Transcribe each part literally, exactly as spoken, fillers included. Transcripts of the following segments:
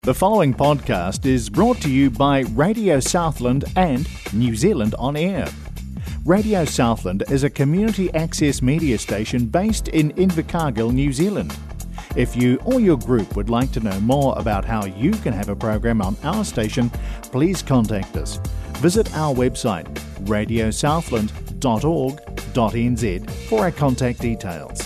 The following podcast is brought to you by Radio Southland and New Zealand On Air. Radio Southland is a community access media station based in Invercargill, New Zealand. If you or your group would like to know more about how you can have a program on our station, please contact us. Visit our website radio southland dot org dot n z for our contact details.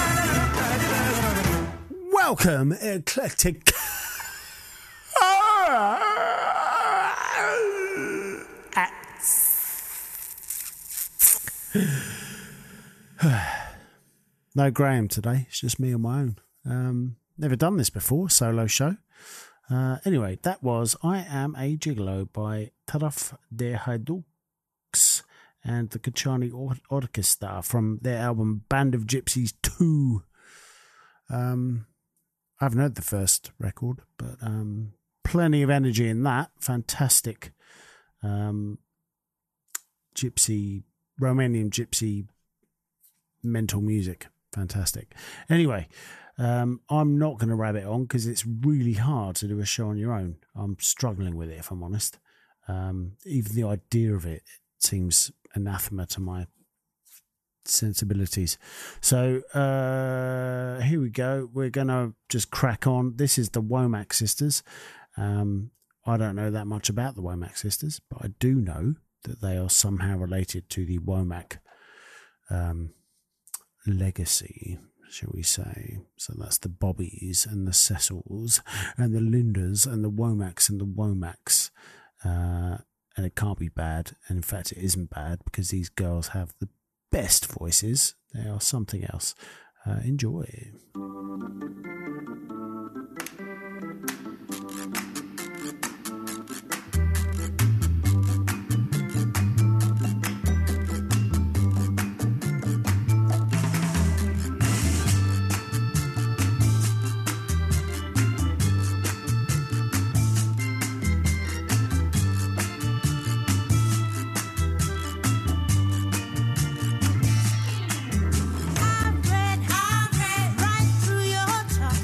Welcome, eclectic. Ah! No Graham today. It's just me on my own. Um, never done this before, solo show. Uh, anyway, that was I Am a Gigolo by Taraf de Haiduks and the Kachani Orchestra from their album Band of Gypsies two. Um, I haven't heard the first record, but um, plenty of energy in that. Fantastic um, gypsy, Romanian gypsy mental music. Fantastic. Anyway, um, I'm not going to rabbit on because it's really hard to do a show on your own. I'm struggling with it, if I'm honest. Um, even the idea of it seems anathema to my sensibilities. So uh, here we go. We're going to just crack on. This is the Womack Sisters. Um, I don't know that much about the Womack Sisters, but I do know that they are somehow related to the Womack um, legacy, shall we say. So that's the Bobbies and the Cecils and the Lindas and the Womacks and the Womacks. Uh, and it can't be bad. And in fact, it isn't bad because these girls have the best voices. They are something else. Uh, enjoy. I've read, I've read right through your talk.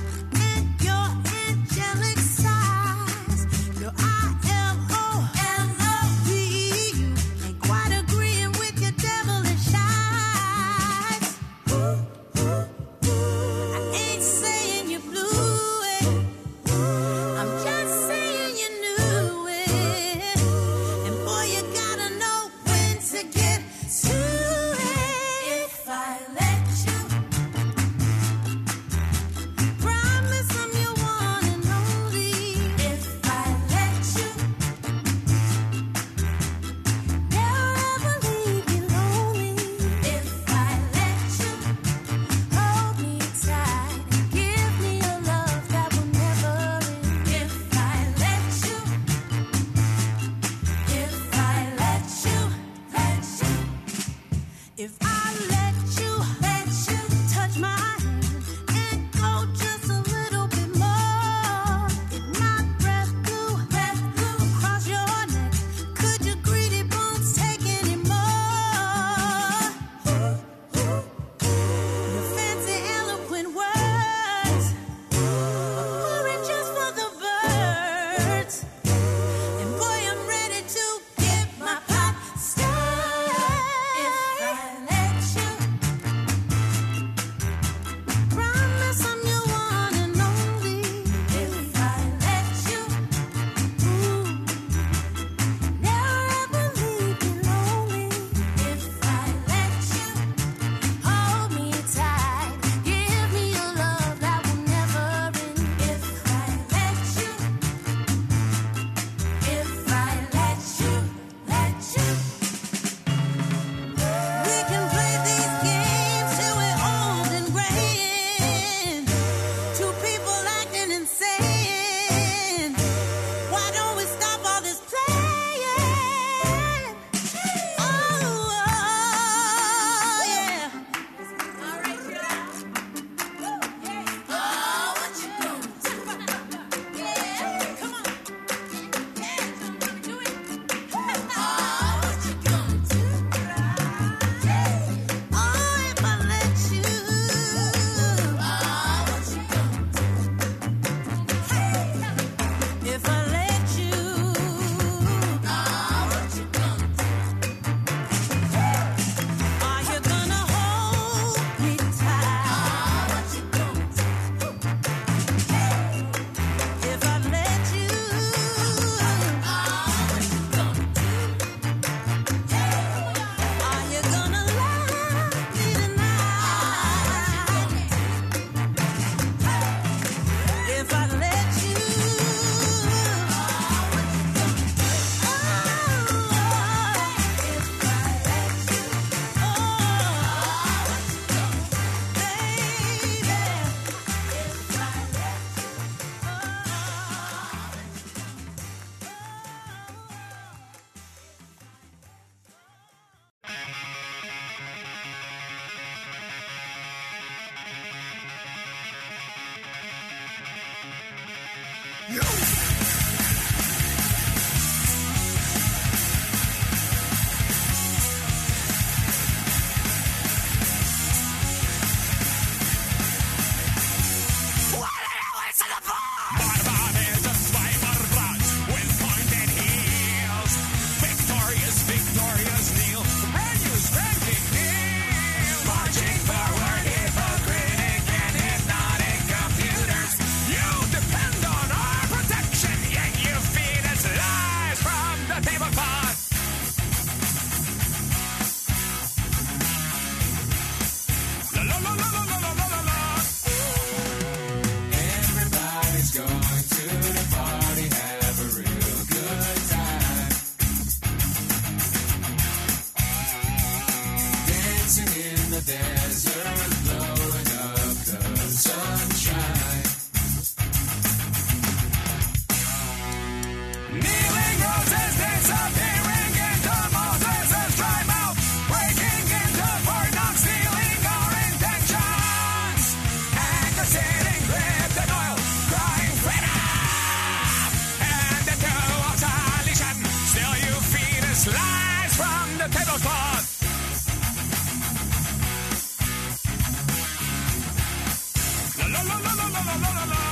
Kneeling roses disappearing into Moses' dry mouth, breaking into for not stealing our intentions. And the sitting dripped in oil, crying freedom. And into obsolescence, still you feed us lies from the tablecloth. La la la la la la la la la.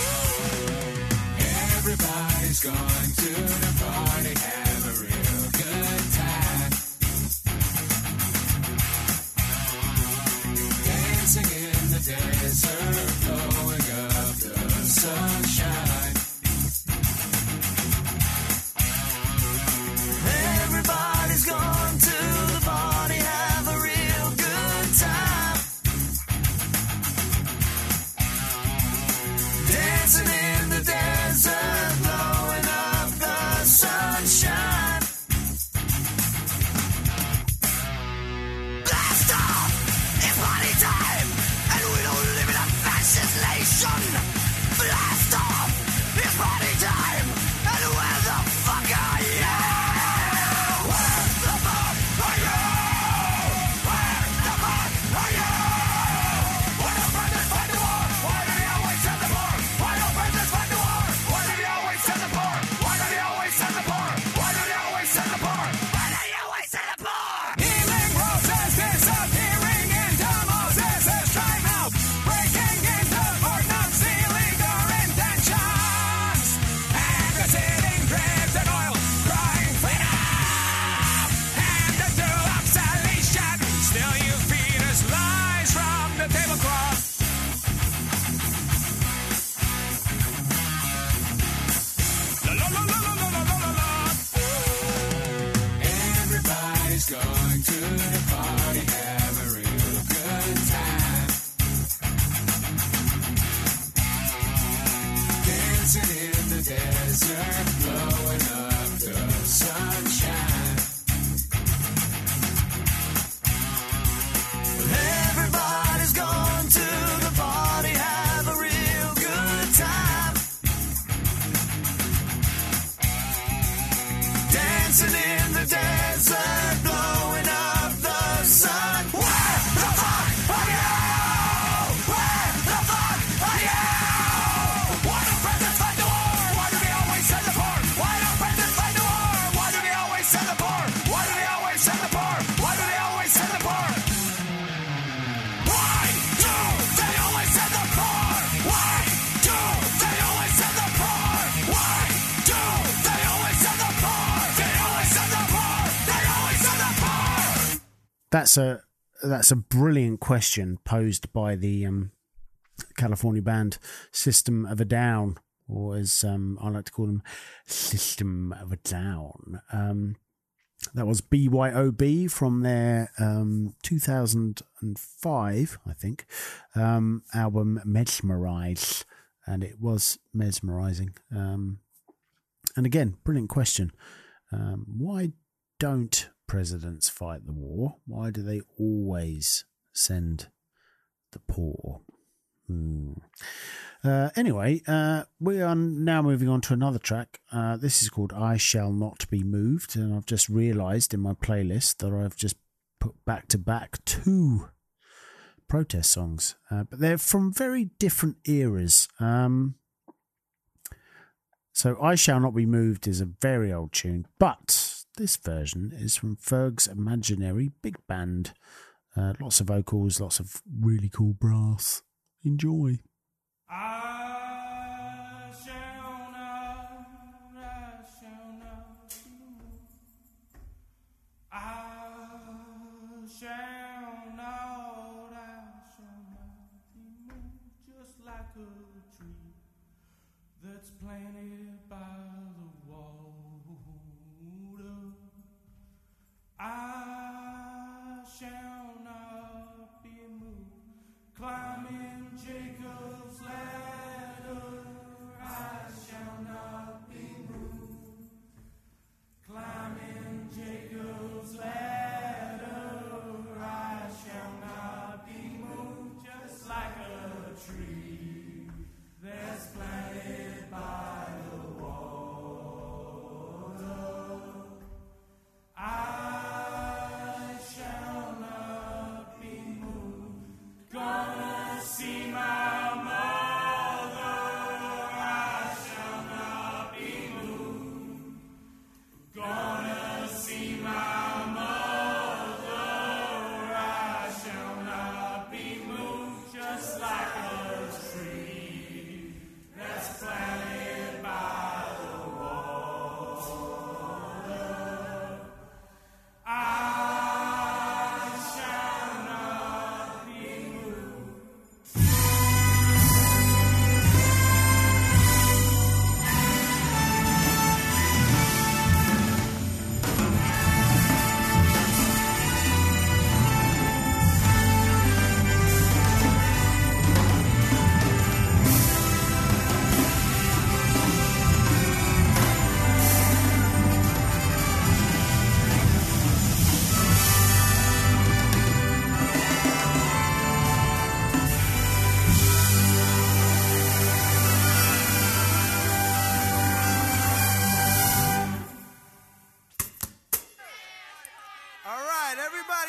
Everybody's going to the party, have a real good time. Dancing in the desert, blowing up the sunshine. Everybody's going to the party, have a real good time. Dancing in the desert, blowing up the sunshine. Blast off! It's party time, and we don't live in a fascist nation. Blast off! It's party time, and where the fuck are you? Where the fuck are you? Where the fuck are you? Why don't brothers fight the war? Why do they always send the poor? Why don't brothers fight the war? Why do they always send the poor? Why do they always send the poor? Why do they always send the poor? Why do they always send the poor? Healing roses disappearing into Moses' dry mouth, breaking into for not stealing our intentions. And the sitting dripped in oil, crying freedom. And into obsolescence, still you feed us lies from the tablecloth. La la la la la la la la la. Everybody's going to the party, have a real good time. Dancing in the desert, blowing up the sunshine. Everybody's going to the party, have a real good time. Dancing in the desert, blowing up the sun. Where the fuck are you? Where the fuck are you? Why don't presidents fight the war? Why do they always send the poor? Why don't presidents fight the war? Why do they always send the poor? Why do they always send the poor? Why do they always send the poor? Why do they always send the poor? Why do they always send the poor? Why do they always send the poor? They always send the poor. They always send the poor. That's a that's a brilliant question posed by the um, California band System of a Down, or as um, I like to call them, System of a Down. Um, that was B Y O B from their um, two thousand five, I think, um, album Mesmerize, and it was mesmerizing. Um, and again, brilliant question. Um, why don't presidents fight the war? Why do they always send the poor? Hmm. Uh, anyway, uh, we are now moving on to another track. Uh, this is called I Shall Not Be Moved, and I've just realised in my playlist that I've just put back to back two protest songs, uh, but they're from very different eras. Um, so I Shall Not Be Moved is a very old tune, but this version is from Ferg's Imaginary Big Band. Uh, lots of vocals, lots of really cool brass. Enjoy. I shall not, I shall not be moved. I shall not, I shall not be moved. Just like a tree that's planted by the water. I shall not be moved. Climbing Jacob's ladder, I shall not be moved. Climbing Jacob's ladder, I shall not be moved. Just like a tree that's planted by the water.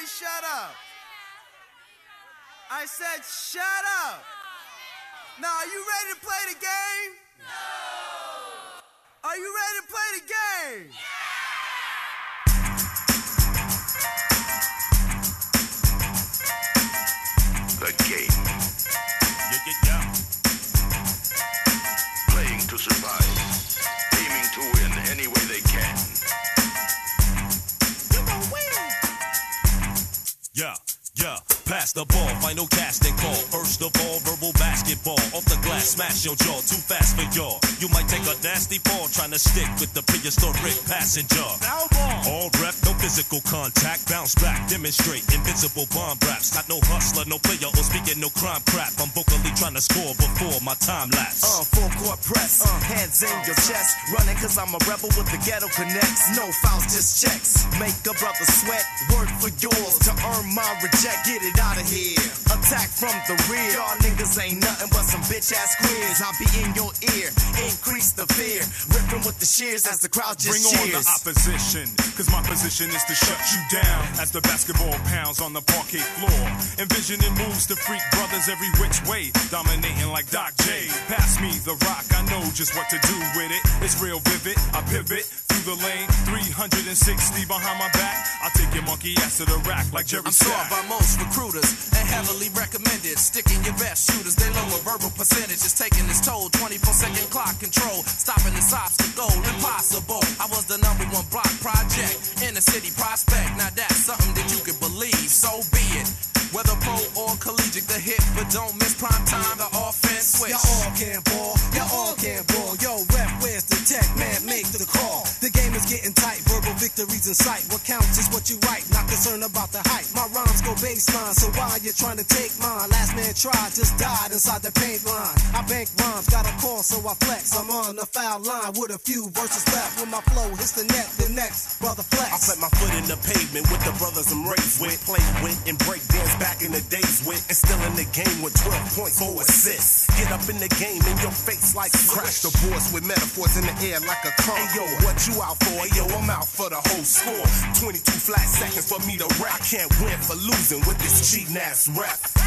shut up. I said shut up. Now, are you ready to play the game? No. Are you ready to play the game? Yeah. The game. Yeah, yeah, yeah. Playing to survive. Aiming to win any way they can. You gon' win. Yeah. Yeah, pass the ball, final casting call. First of all, verbal basketball. Off the glass, smash your jaw, too fast for y'all. You might take a nasty fall trying to stick with the prehistoric passenger. All rep, no physical contact. Bounce back, demonstrate invincible bomb raps. Not no hustler, no player, or speaking no crime crap. I'm vocally trying to score before my time lapse. Uh, full court press, uh, hands in your chest. Running cause I'm a rebel with the ghetto connects. No fouls, just checks. Make a brother sweat, work for yours to earn my reject. Get it out of here. Attack from the rear. Y'all niggas ain't nothing but some bitch ass queers. I'll be in your ear. Increase the fear. Ripping with the shears as the crowd just Bring cheers. on the opposition, cause my position is to shut you down as the basketball pounds on the parquet floor. Envisioning moves to freak brothers every which way, dominating like Doc J. Pass me the rock, I know just what to do with it. It's real vivid, I pivot through the lane, three hundred sixty behind my back. I'll take your monkey ass to the rack like Jerry I'm sure Stack. by most recruiters and heavily recommended. Sticking your best shooters, they lower verbal percentages, taking its toll. twenty-four second clock control, stopping this obstacle, impossible. I was the number one block project in the city prospect. Now that's something that you can believe, so be it. Whether pro or collegiate, the hit, but don't miss prime time, the offense switch. Y'all all can ball, y'all all can ball. Yo, ref, where's the tech? Man, make the call. The game is getting tight, verbal victories in sight. What counts is what you write, not concerned about the hype. My rhymes go baseline, so why you trying to take mine? Last man tried, just died inside the paint line. I bank rhymes, got a call, so I flex. I'm on the foul line with a few verses left. When my flow hits the net, the next brother flex. I set my foot in the pavement with the brothers I'm raised with, play with, and break dance back in the days with, and still in the game with twelve points, four assists. Get up in the game in your face like Crash the boards with metaphors in the air like a car. Hey yo, what you out for? Hey yo, I'm out for the whole score. twenty-two flat seconds for me to rap. I can't win for losing with this cheating ass rap. Shot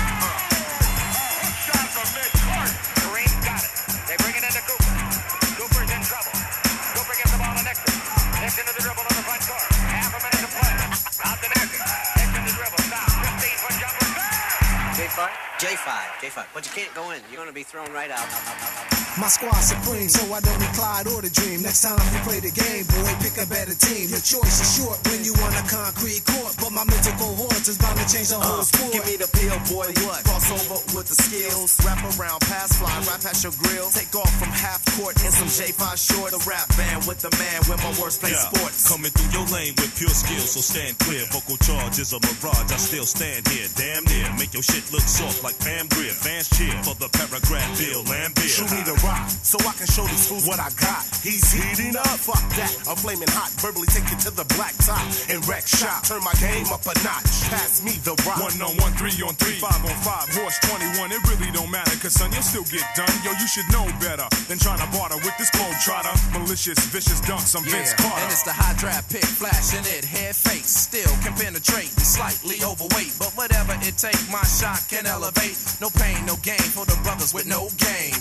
from mid-court. Kareem got it. They bring it into Cooper. Cooper's in trouble. Cooper gets the ball to Nixon. Nixon to the dribble on the front court. Half a minute to play. Out to Nixon. Nixon to dribble. Stop. fifteen foot jumper. J five? J five. J five. But you can't go in. You're going to be thrown right out. My squad supreme, so I don't need Clyde or the Dream. Next time you play the game, boy, pick a better team. Your choice is short when you on a concrete court, but my mental cohorts is bound to change the whole Uh, sport. give me the pill, boy. What? Cross over with the skills. Wrap around, pass, fly, right past your grill. Take off from half court in some J five short. The rap band with the man with my worst play Yeah, sports. coming through your lane with pure skill, so stand clear. Vocal charge is a mirage, I still stand here. Damn near, make your shit look soft like Pam Grier. Fans cheer for the paragraph Bill Lambier. Shoot me the rock, so I can show these fools what I got. He's heating up, fuck that. I'm flaming hot, verbally take it to the black top and wreck shop. Turn my game up a notch. Pass me the rock. One on one, three on three, five on five, horse twenty-one. It really don't matter, cause son, you'll still get done. Yo, you should know better than trying to barter with this globe trotter. Malicious, vicious dunks, I'm Vince Carter. And it's the high draft pick, flashing it, head face. Still can penetrate, slightly overweight. But whatever it take, my shot can elevate. No pain, no gain for the brothers with no game.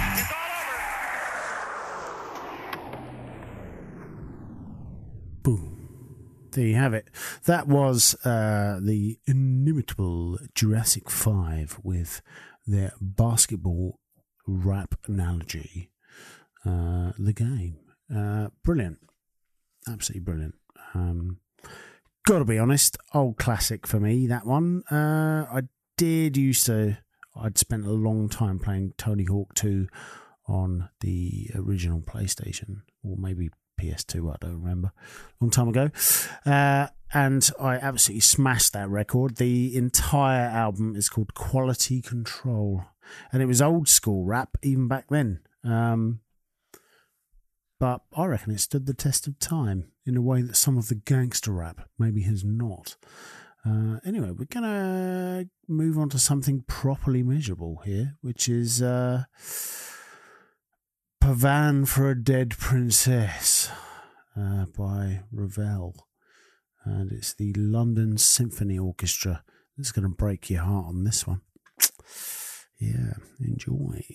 Boom. There you have it. That was uh, the inimitable Jurassic five with their basketball rap analogy. Uh, the game. Uh, brilliant. Absolutely brilliant. Um, gotta be honest, old classic for me, that one. Uh, I did used to, I'd spent a long time playing Tony Hawk two on the original PlayStation, or maybe P S two, I don't remember, long time ago, uh, and I absolutely smashed that record. The entire album is called Quality Control, and it was old school rap even back then, um, but I reckon it stood the test of time in a way that some of the gangster rap maybe has not. Uh, anyway, we're going to move on to something properly measurable here, which is uh, Pavan for a Dead Princess uh, by Ravel. and it's the London Symphony Orchestra that's going to break your heart on this one. Yeah, enjoy.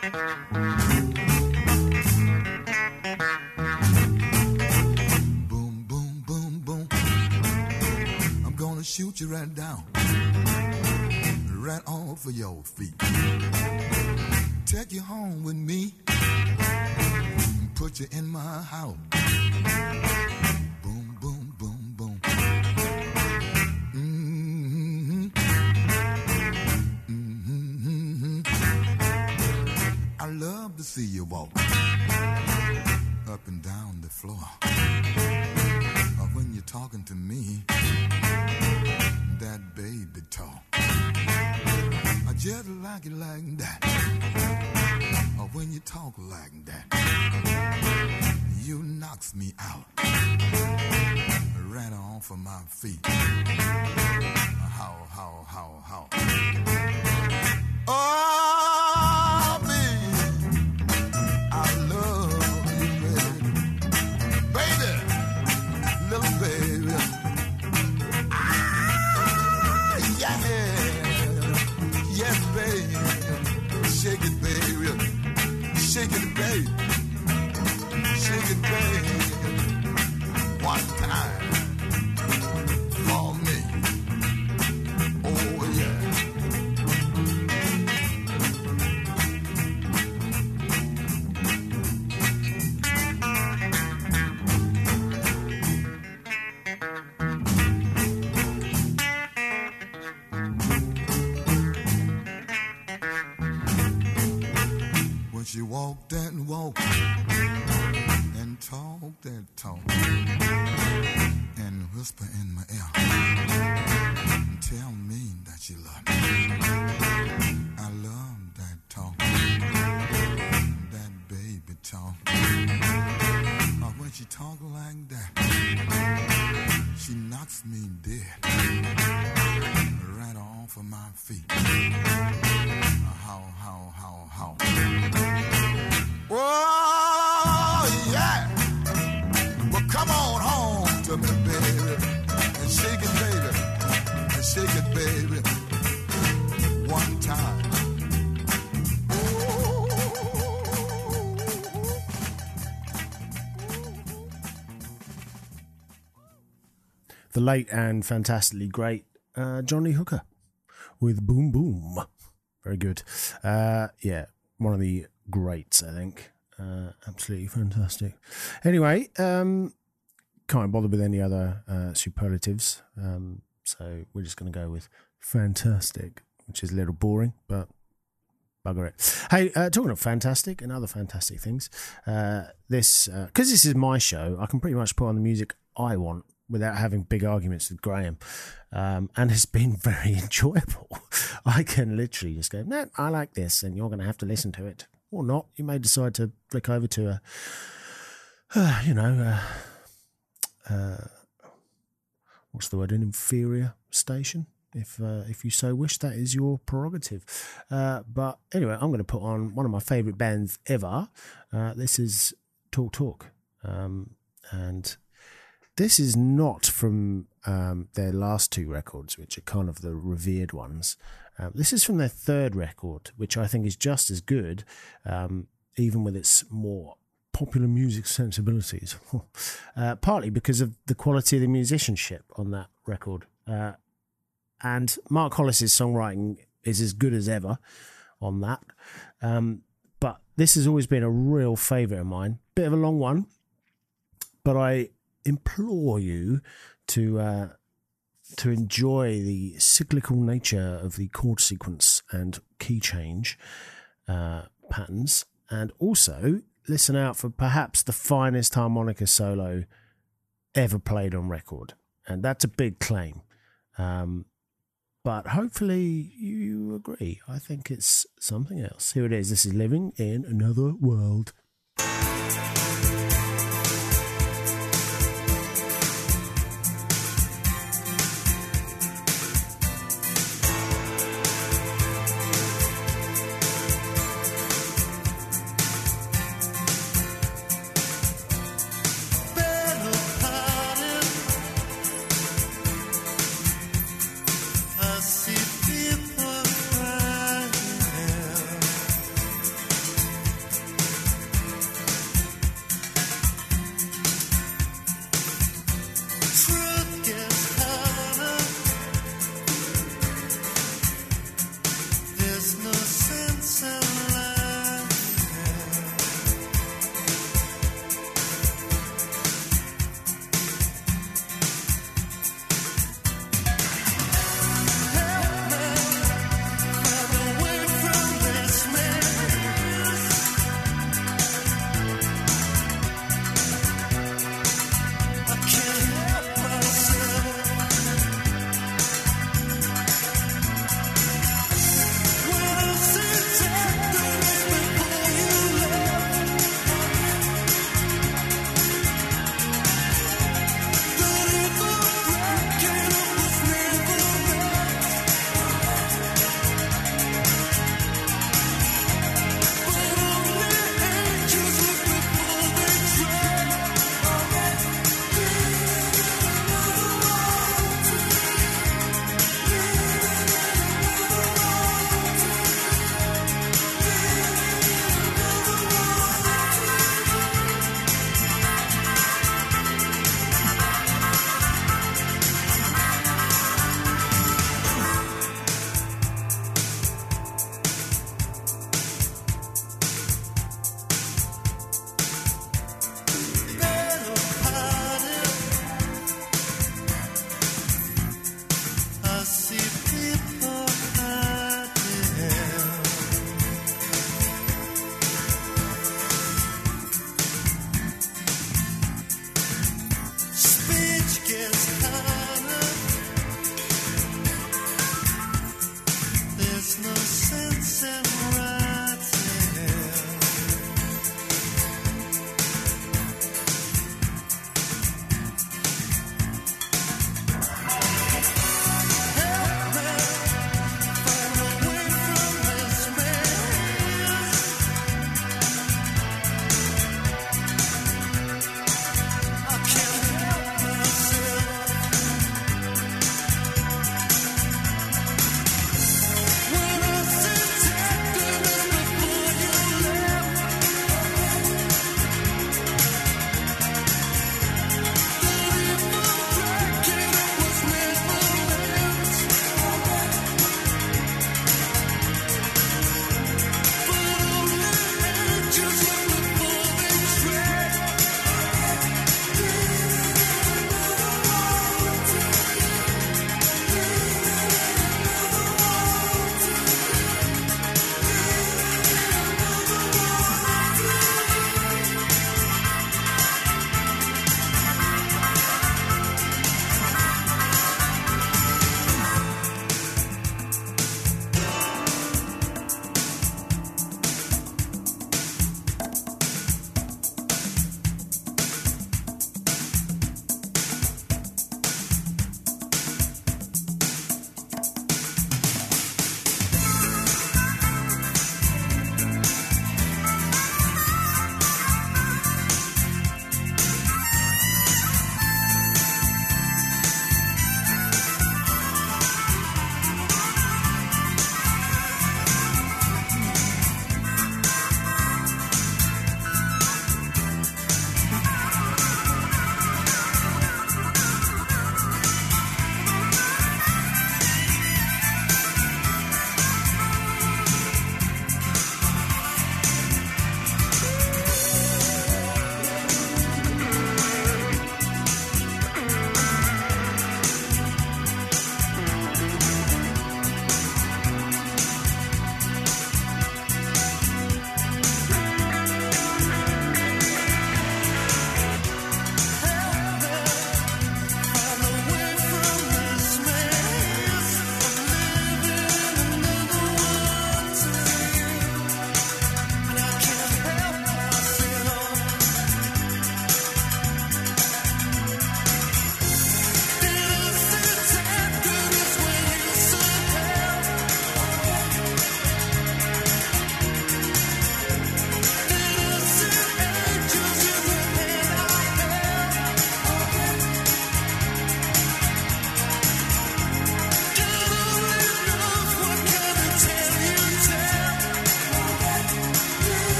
Boom, boom, boom, boom. I'm gonna shoot you right down, right off of your feet. Take you home with me, and put you in my house. Boom, boom, boom, boom. Mm-hmm. Mm-hmm. I love to see you walk up and down the floor. Or when you're talking to me, that baby talk. I just like it like that. Or when you talk like that, you knocks me out, right off of my feet. How, how, how, how. Oh, baby, I love you, baby. Baby, little baby. Ah, yeah. Yes, baby. Shake it, baby. Shake it, baby. Shake it, baby. One time for me. Oh, yeah. When she walk that walk and talk that talk and whisper in my ear and tell me that she love me. I love that talk, that baby talk. Or when she talk like that, she knocks me dead, right off of my feet. How, how, how, how. Oh, yeah. Well, come on home to me, baby, and shake it, baby, and shake it, baby, one time. The late and fantastically great uh, Johnny Hooker with Boom Boom. Very good. Uh, yeah, one of the greats, I think. Uh, absolutely fantastic. Anyway, um, can't bother with any other uh, superlatives. Um, so we're just going to go with fantastic, which is a little boring, but bugger it. Hey, uh, talking of fantastic and other fantastic things, uh, this, because uh, this is my show, I can pretty much put on the music I want without having big arguments with Graham. Um, and it's been very enjoyable. I can literally just go, no, I like this, and you're going to have to listen to it. Or not. You may decide to flick over to a, uh, you know, uh, uh, what's the word, an inferior station, if uh, if you so wish. That is your prerogative. Uh, but anyway, I'm going to put on one of my favourite bands ever. Uh, this is Talk Talk. Um, and this is not from um, their last two records, which are kind of the revered ones. Um, this is from their third record, which I think is just as good, um, even with its more popular music sensibilities. uh, partly because of the quality of the musicianship on that record. Uh, and Mark Hollis's songwriting is as good as ever on that. Um, but this has always been a real favourite of mine. Bit of a long one, but I implore you to uh, to enjoy the cyclical nature of the chord sequence and key change uh, patterns, and also listen out for perhaps the finest harmonica solo ever played on record. And that's a big claim. Um, but hopefully you agree. I think it's something else. Here it is. This is Living in Another World.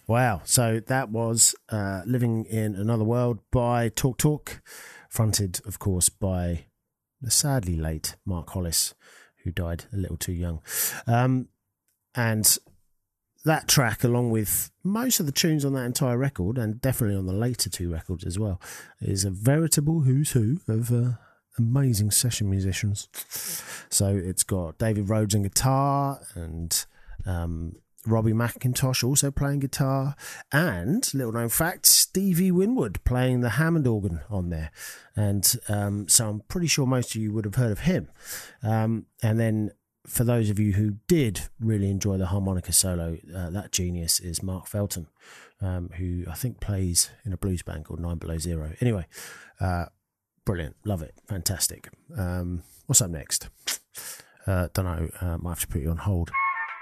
Wow. So that was uh, Living in Another World by Talk Talk, fronted, of course, by the sadly late Mark Hollis, who died a little too young. Um, and that track, along with most of the tunes on that entire record, and definitely on the later two records as well, is a veritable who's who of uh, amazing session musicians. So it's got David Rhodes on guitar, and um, Robbie McIntosh also playing guitar, and, little known fact, Stevie Winwood playing the Hammond organ on there. And um, so I'm pretty sure most of you would have heard of him. Um, and then for those of you who did really enjoy the harmonica solo, uh, that genius is Mark Felton, um, who I think plays in a blues band called Nine Below Zero. Anyway, uh, brilliant. Love it. Fantastic. Um, what's up next? Uh, don't know. Uh, might have to put you on hold.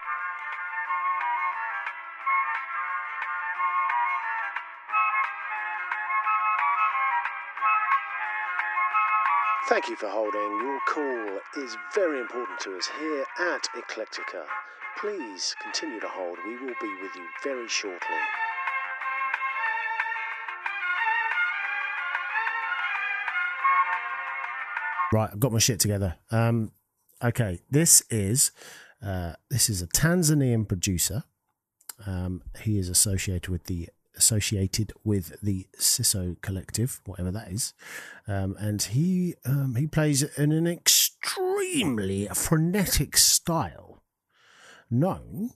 Thank you for holding. Your call is very important to us here at Eclectica. Please continue to hold. We will be with you very shortly. Right, I've got my shit together. Um, okay, this is uh, this is a Tanzanian producer. Um, he is associated with the associated with the Siso Collective, whatever that is, um, and he um, he plays in an extremely frenetic style known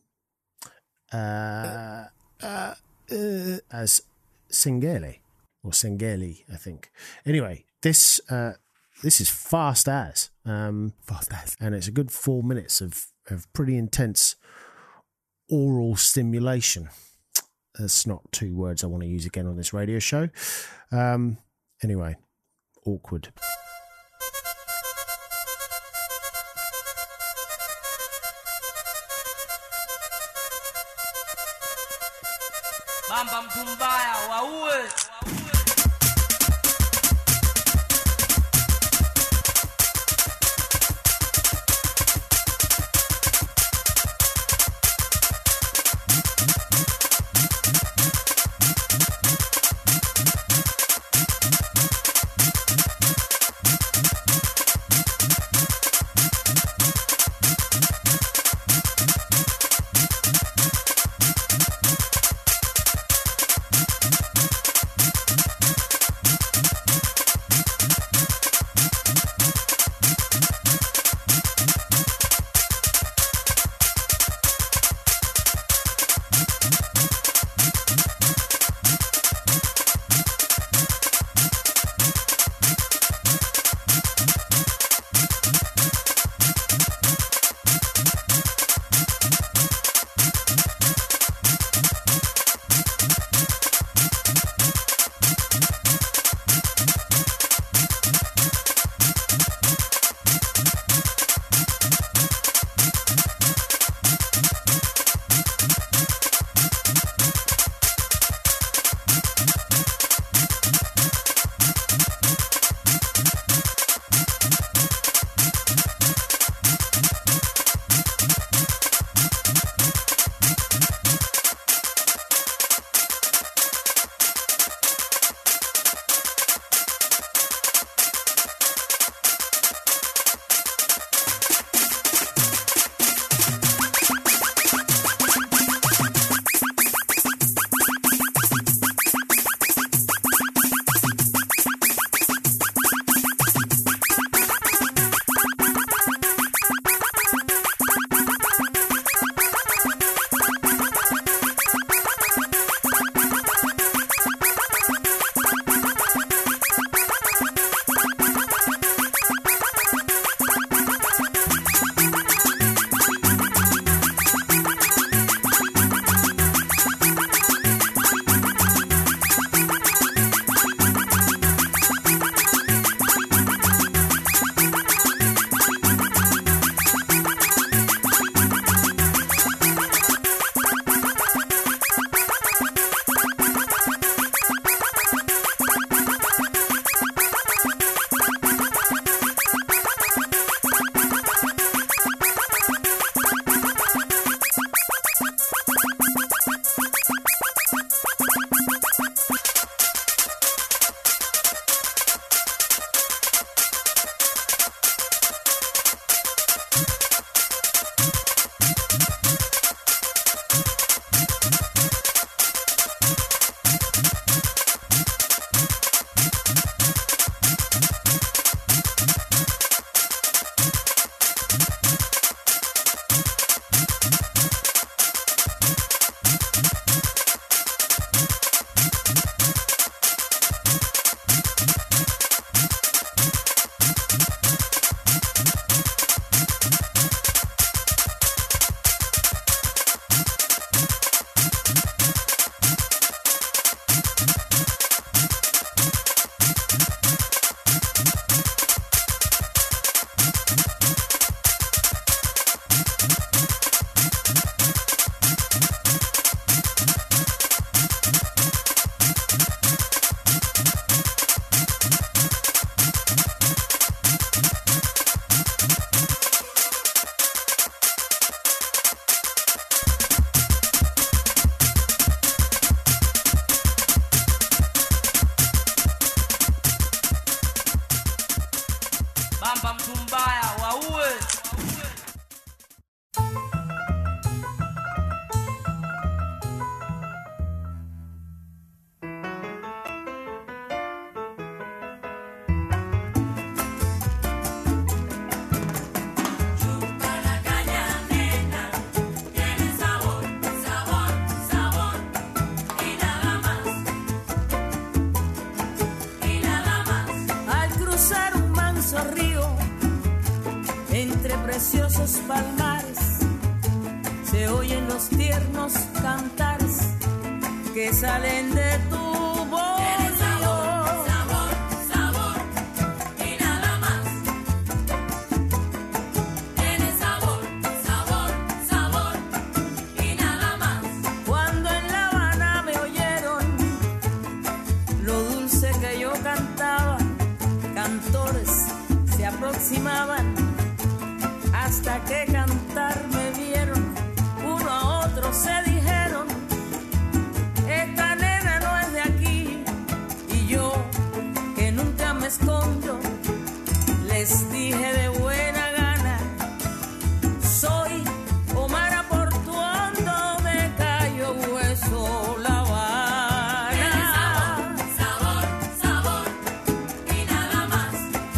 uh, uh, uh, as Singeli or Singeli, I think. Anyway, this uh, this is fast as um, fast as, and it's a good four minutes of of pretty intense oral stimulation. That's not two words I want to use again on this radio show. Um, anyway, awkward. Bamba mtumbaya waue. Bamba mtu mbaya waue. Preciosos palmares se oyen los tiernos cantares que salen de tu voz. Tienes sabor, sabor, sabor y nada más. Tienes sabor, sabor, sabor y nada más. Cuando en La Habana me oyeron lo dulce que yo cantaba, cantores se aproximaban hasta que cantar me vieron, uno a otro se dijeron, esta nena no es de aquí, y yo, que nunca me escondo, les dije de buena gana, soy Omar Aportuondo de Cayo Hueso, La Habana. Tienes sabor, sabor, sabor y nada más.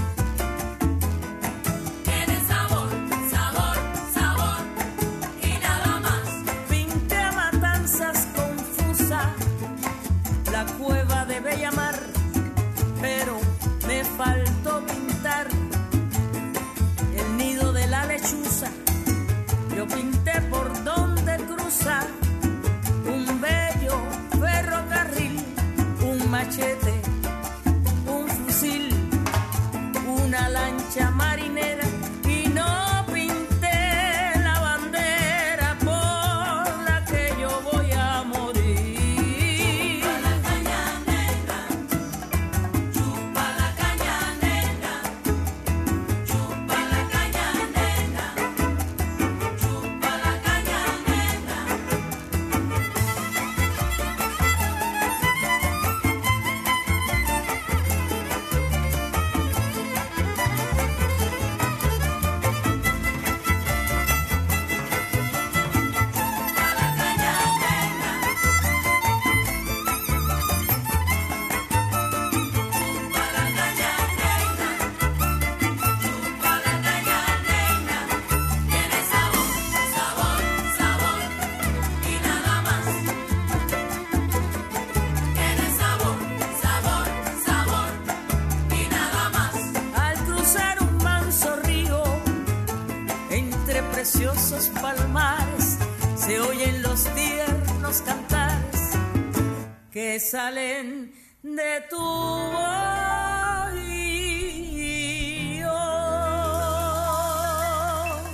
Tienes sabor, sabor, sabor y nada más. Pinté a Matanzas confusa, la cueva de Bellamar, pero me faltó pintar el nido de la lechuza. Yo pinté por donde cruza un bello ferrocarril, un machete, un fusil, una lancha marinera, y no pinté la bandera por la que yo voy a morir. Chupa la caña negra, chupa la caña negra, chupa la caña negra, chupa la caña negra. Tienes sabor, sabor, sabor y nada más. Tienes sabor, sabor, sabor y nada más. Al cruzar un manso río entre preciosos palmares se oyen los tiernos cantares que salen de tu oído.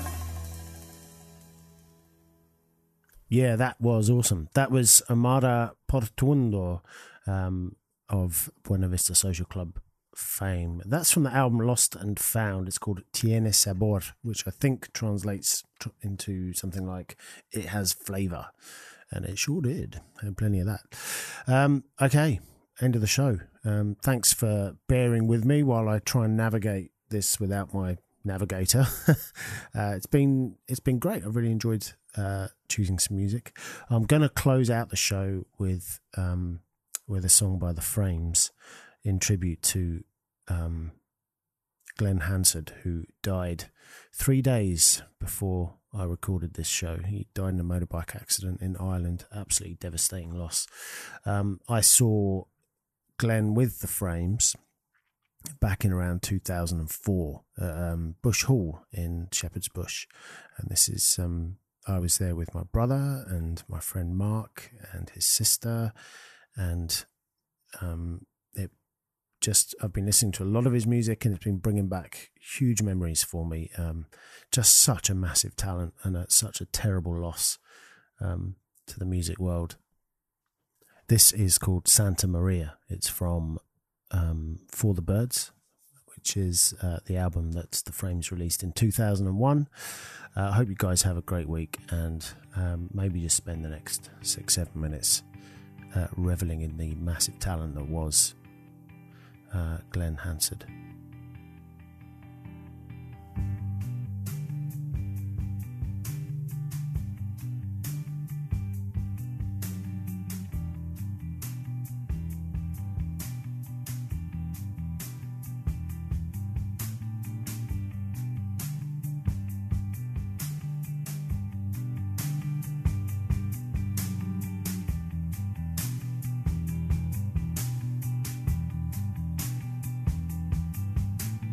Yeah, that was awesome. That was Amara Portuondo um, of Buena Vista Social Club fame. That's from the album Lost and Found. It's called Tiene Sabor, which I think translates tr- into something like it has flavour. And it sure did. Had plenty of that. Um, okay, end of the show. Um, thanks for bearing with me while I try and navigate this without my navigator. uh, it's been it's been great. I've really enjoyed uh, choosing some music. I'm going to close out the show with um, with a song by The Frames in tribute to um, Glenn Hansard, who died three days before I recorded this show. He died in a motorbike accident in Ireland. Absolutely devastating loss. Um, I saw Glenn with The Frames back in around two thousand four at um, Bush Hall in Shepherd's Bush. And this is, um, I was there with my brother and my friend Mark and his sister. And um, it just, I've been listening to a lot of his music and it's been bringing back huge memories for me. Um, just such a massive talent and a, such a terrible loss um, to the music world. This is called Santa Maria. It's from um, For the Birds, which is uh, the album that The Frames released in two thousand one. Uh, I hope you guys have a great week and um, maybe just spend the next six, seven minutes uh, reveling in the massive talent that was uh, Glenn Hansard.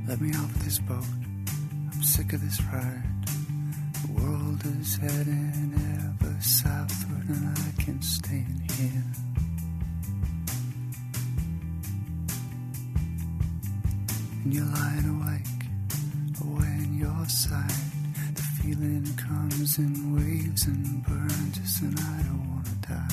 Let me off this boat, I'm sick of this ride. The world is heading ever southward and I can't stay in here. And you're lying awake, away in your side. The feeling comes in waves and burns us and I don't wanna die.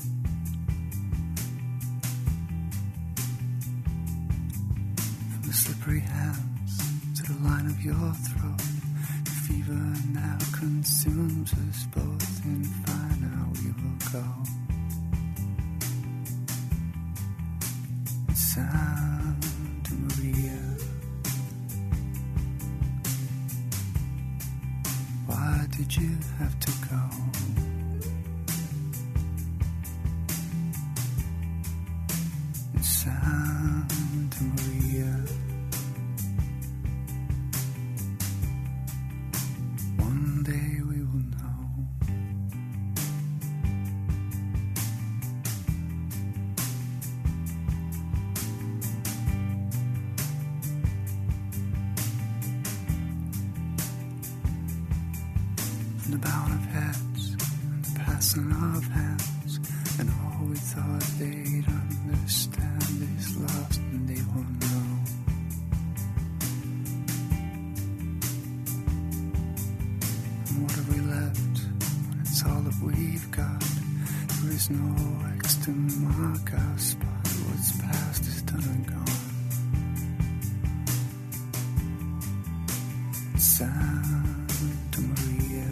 From the slippery hands to the line of your throat, the fever now consumes us both and fine now we will go. Santa Maria, why did you have to go? Santa Maria, one day we will know. From the bound of heads and the passing of hands, and all we thought they'd understand is lost and they won't know. And what have we left when it's all that we've got? There is no X to mark our spot. What's past is done and gone. Santa Maria,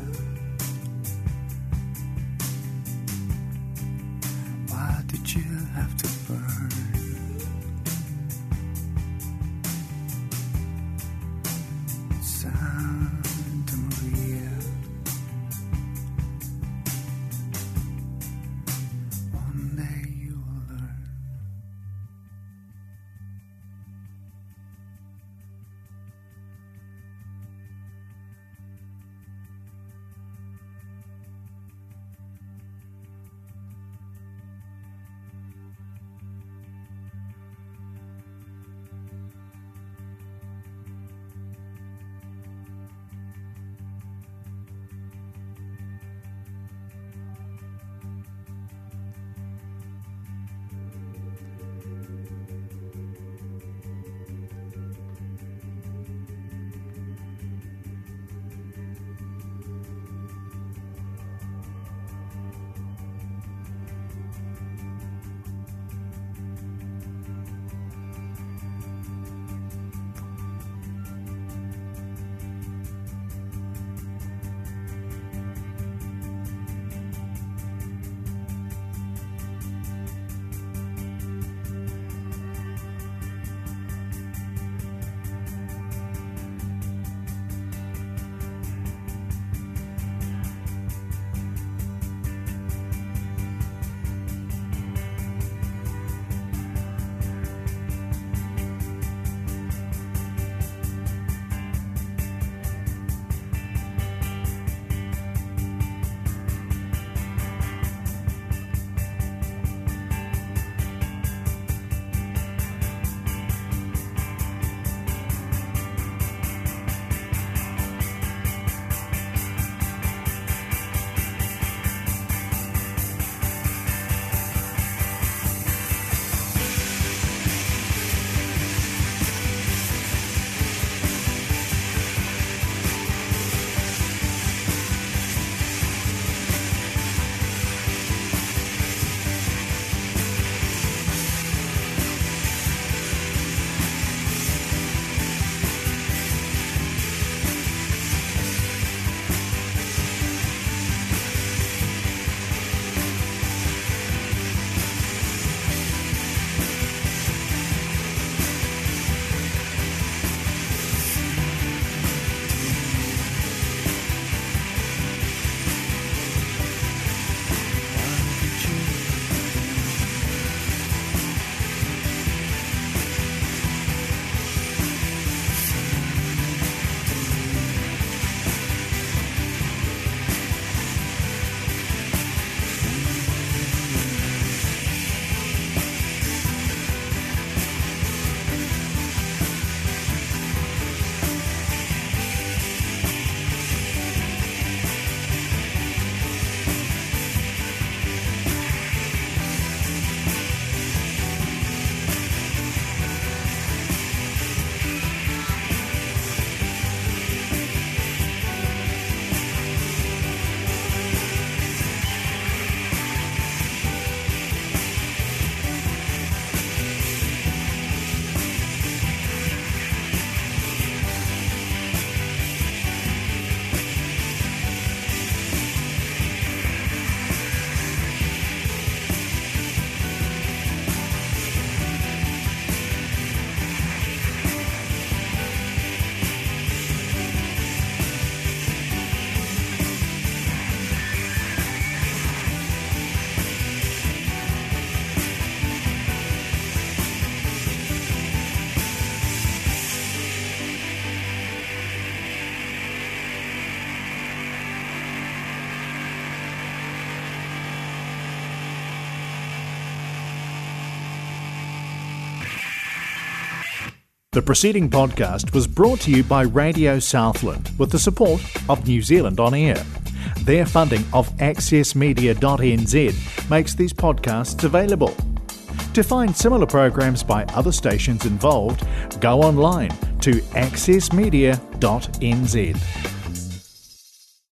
why did you have to burn? Santa Maria, one day you will learn. The preceding podcast was brought to you by Radio Southland with the support of New Zealand On Air. Their funding of access media dot n z makes these podcasts available. To find similar programs by other stations involved, go online to access media dot n z.